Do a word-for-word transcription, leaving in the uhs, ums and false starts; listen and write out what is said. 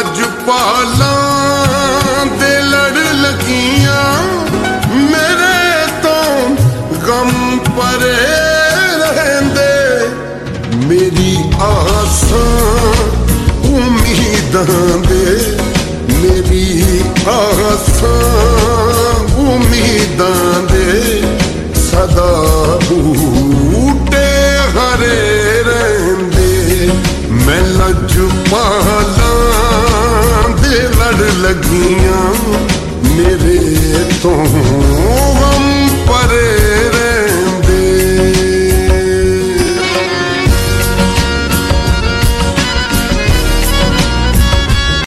ਲਜਪਾਲਾਂ ਦੇ ਲੜ ਲੱਗੀਆਂ ਮੇਰੇ ਤੋਂ ਗਮ ਪਰੇ ਰਹਿੰਦੇ ਮੇਰੀ ਆਸਾਂ ਉਮੀਦਾਂ ਦੇ ਮੇਰੀ ਆਸਾਂ ਉਮੀਦਾਂ ਦੇ ਸਦਾ ਬੂਟੇ ਹਰੇ ਰਹਿੰਦੇ ਮੈਂ ਲਜਪਾਲਾਂ ਦੇ ਲੜ ਲੱਗੀਆਂ ਮੇਰੇ ਤੋਂ